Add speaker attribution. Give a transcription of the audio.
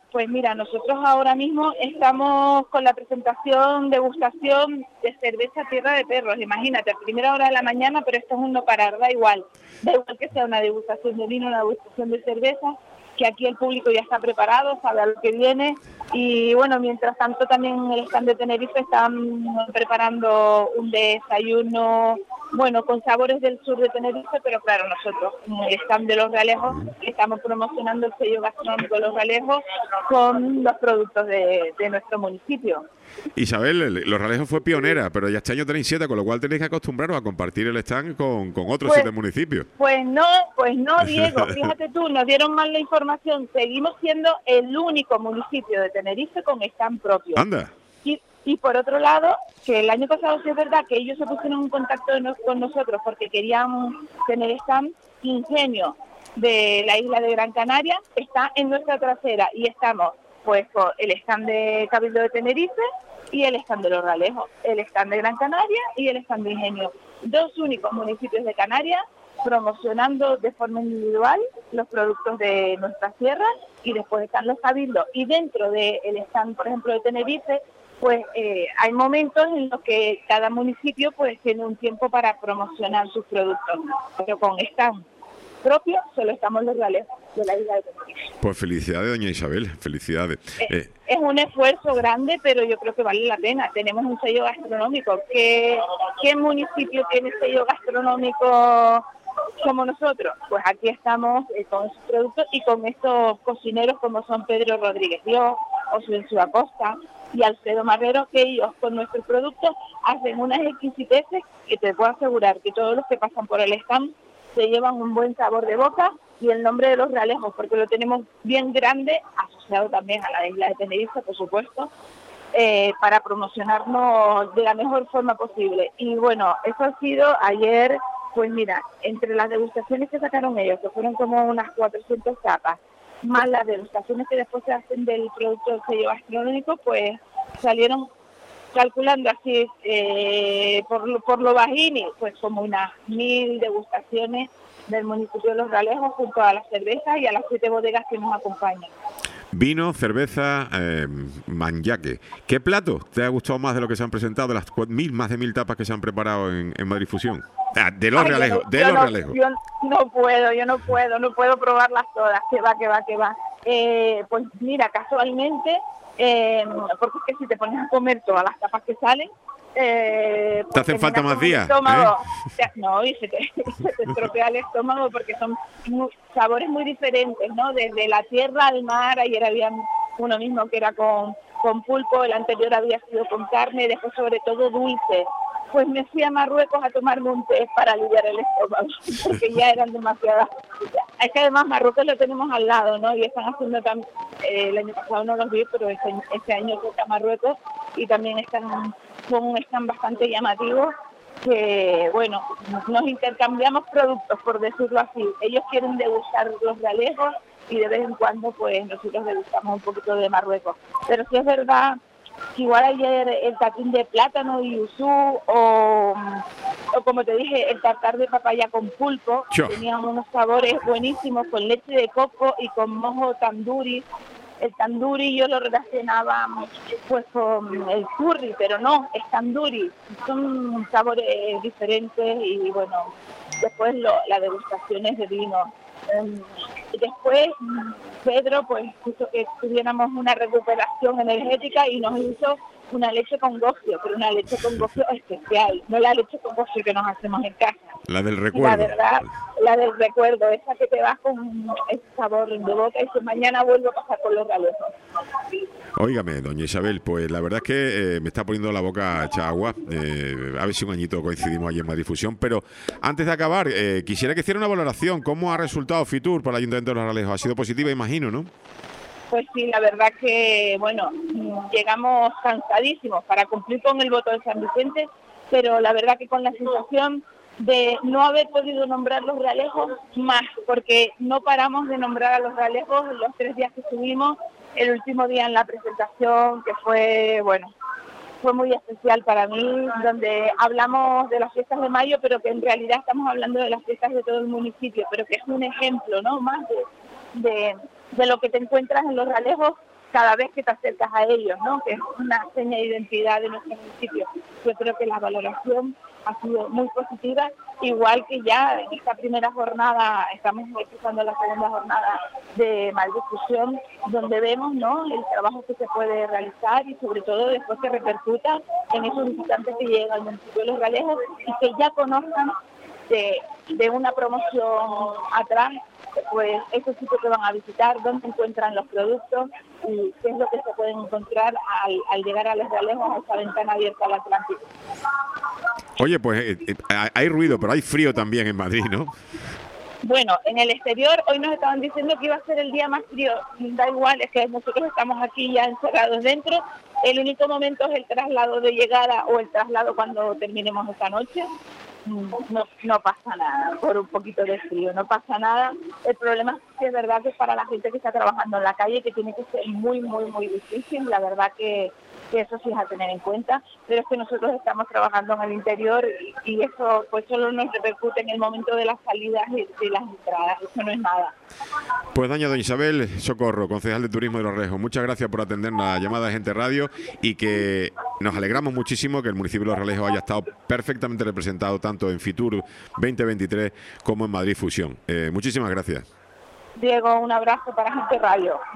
Speaker 1: Pues mira, nosotros ahora mismo estamos con la presentación, degustación de cerveza Tierra de Perros. Imagínate, a primera hora de la mañana, pero esto es un no parar, da igual. Da igual que sea una degustación de vino, una degustación de cerveza, que aquí el público ya está preparado, sabe a lo que viene. Y bueno, mientras tanto también en el stand de Tenerife están preparando un desayuno, bueno, con sabores del sur de Tenerife, pero claro, nosotros en el stand de Los Realejos estamos promocionando el sello gastronómico de Los Realejos con los productos de nuestro municipio.
Speaker 2: Isabel, Los Realejos fue pionera, pero ya este año tenéis 7, con lo cual tenéis que acostumbraros a compartir el stand con otros 7 municipios.
Speaker 1: Pues no, Diego, fíjate tú, nos dieron mal la información. Seguimos siendo el único municipio de Tenerife con stand propio.
Speaker 2: Anda.
Speaker 1: Y por otro lado, que el año pasado sí es verdad que ellos se pusieron en contacto con nosotros porque querían tener stand. Ingenio de la isla de Gran Canaria está en nuestra trasera y estamos pues con el stand de Cabildo de Tenerife y el stand de Los Realejos, el stand de Gran Canaria y el stand de Ingenio. 2 únicos municipios de Canarias promocionando de forma individual los productos de nuestras tierras, y después están los cabildos. Y dentro del stand, por ejemplo, de Tenerife, pues hay momentos en los que cada municipio pues tiene un tiempo para promocionar sus productos, pero con stand propio solo estamos Los Realejos de la isla de Tenerife.
Speaker 2: Pues felicidades, doña Isabel, felicidades.
Speaker 1: Es un esfuerzo grande, pero yo creo que vale la pena. Tenemos un sello gastronómico. ¿Qué municipio tiene sello gastronómico como nosotros? Pues aquí estamos con esos productos y con estos cocineros como son Pedro Rodríguez Dios, Osvencio Acosta y Alfredo Marrero, que ellos con nuestros productos hacen unas exquisiteces que te puedo asegurar que todos los que pasan por el stand se llevan un buen sabor de boca, y el nombre de Los Realejos, porque lo tenemos bien grande, asociado también a la isla de Tenerife, por supuesto, para promocionarnos de la mejor forma posible. Y bueno, eso ha sido ayer, pues mira, entre las degustaciones que sacaron ellos, que fueron como unas 400 tapas, más las degustaciones que después se hacen del producto del sello gastronómico, pues salieron, calculando así por lo bajini, pues como unas 1000 degustaciones del municipio de Los Realejos junto a las cervezas y a las 7 bodegas que nos acompañan.
Speaker 2: Vino, cerveza, manjaque. ¿Qué plato te ha gustado más de lo que se han presentado, de las más de 1000 tapas que se han preparado en Madrid Fusión? De Los Realejos, Realejos.
Speaker 1: Yo no puedo probarlas todas, que va. Pues mira, casualmente, porque es que si te pones a comer todas las tapas que salen,
Speaker 2: te hacen falta más días.
Speaker 1: No, y se te estropea el estómago, porque son sabores muy diferentes, ¿no? Desde la tierra al mar. Ayer había uno mismo que era con pulpo, el anterior había sido con carne, después sobre todo dulce. Pues me fui a Marruecos a tomarme un té para aliviar el estómago, porque ya eran demasiadas. Es que además Marruecos lo tenemos al lado, ¿no? Y están haciendo también, el año pasado no los vi, pero este año toca Marruecos, y también están bastante llamativos, que bueno, nos intercambiamos productos, por decirlo así. Ellos quieren degustar Los Realejos y de vez en cuando pues nosotros degustamos un poquito de Marruecos. Pero sí es verdad que igual ayer el tatín de plátano y usú, o como te dije, el tartar de papaya con pulpo, tenían unos sabores buenísimos, con leche de coco y con mojo tanduri. El tanduri yo lo relacionaba pues con el curry, pero no, es tanduri. Son sabores diferentes, y bueno, después las degustaciones de vino. Después Pedro pues hizo que tuviéramos una recuperación energética y nos hizo una leche con gofio, pero una leche con gofio especial, no la leche con gofio que nos hacemos en casa.
Speaker 2: La del recuerdo.
Speaker 1: La verdad, la del recuerdo, esa que te vas con ese sabor de boca y que mañana vuelvo a pasar con Los Realejos.
Speaker 2: Óigame, doña Isabel, pues la verdad es que me está poniendo la boca hecha agua. A ver si un añito coincidimos allí en Madrid Fusión. Pero antes de acabar, quisiera que hiciera una valoración. ¿Cómo ha resultado Fitur para el Ayuntamiento de Los Realejos? Ha sido positiva, imagino, ¿no?
Speaker 1: Pues sí, la verdad que, bueno, llegamos cansadísimos para cumplir con el voto de San Vicente, pero la verdad que con la sensación de no haber podido nombrar Los Realejos más, porque no paramos de nombrar a Los Realejos los 3 días que estuvimos. El último día en la presentación, que fue, bueno, fue muy especial para mí, donde hablamos de las fiestas de mayo, pero que en realidad estamos hablando de las fiestas de todo el municipio, pero que es un ejemplo, ¿no?, más de lo que te encuentras en Los Realejos cada vez que te acercas a ellos, ¿no? Que es una seña de identidad de nuestro municipio. Yo creo que la valoración ha sido muy positiva, igual que ya en esta primera jornada, estamos empezando la segunda jornada de Madrid Fusión, donde vemos, ¿no?, el trabajo que se puede realizar y sobre todo después que repercuta en esos visitantes que llegan al municipio de Los Realejos y que ya conozcan de una promoción atrás, pues esos sitios que van a visitar, dónde encuentran los productos y qué es lo que se pueden encontrar al llegar a Los Realejos, a esa ventana abierta al Atlántico.
Speaker 2: Oye, pues hay ruido, pero hay frío también en Madrid, ¿no?
Speaker 1: Bueno, en el exterior hoy nos estaban diciendo que iba a ser el día más frío. Da igual, es que nosotros estamos aquí ya encerrados dentro. El único momento es el traslado de llegada o el traslado cuando terminemos esta noche. No pasa nada, por un poquito de frío, no pasa nada. El problema es que es verdad que es para la gente que está trabajando en la calle, que tiene que ser muy, muy, muy difícil. La verdad que eso sí es a tener en cuenta, pero es que nosotros estamos trabajando en el interior y eso pues solo nos repercute en el momento de las salidas y de las entradas, eso no es nada.
Speaker 2: Pues doña Isabel Socorro, concejal de Turismo de Los Realejos, muchas gracias por atender la llamada de Gente Radio y que nos alegramos muchísimo que el municipio de Los Realejos haya estado perfectamente representado tanto en Fitur 2023 como en Madrid Fusión. Muchísimas gracias.
Speaker 1: Diego, un abrazo para Gente Radio.